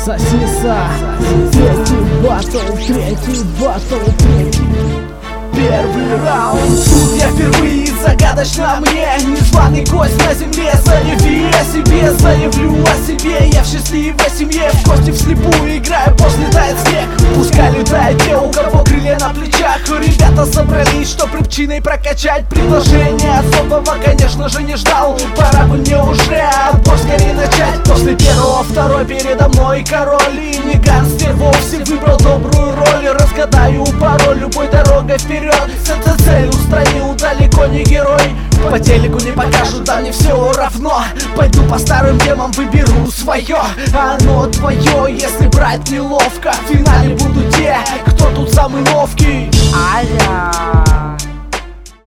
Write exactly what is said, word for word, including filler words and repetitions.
Сосиса. Третий батл, третий батл, третий. Первый раунд. Тут я впервые, загадочно мне. Незваный гость на земле. Заяви о себе, заявлю о себе. Я в счастливой семье, в кости вслепую играю, после тает снег. Пускай летают те, у кого крылья на плечах. Ребята собрались, чтоб рыбчиной прокачать. Предложение особого, конечно же, не ждал. Пора бы мне уже отбор скорее начать. После первого, второй передо мной король. И не гангстер вовсе, выбрал добрую роль. Разгадаю пароль любой дорогой вперед. Цель устранил, далеко не герой. По телеку не покажут, да мне все равно. Пойду по старым темам, выберу свое. Оно твое, если брать неловко. В финале будут те, кто тут самый ловкий. Аля.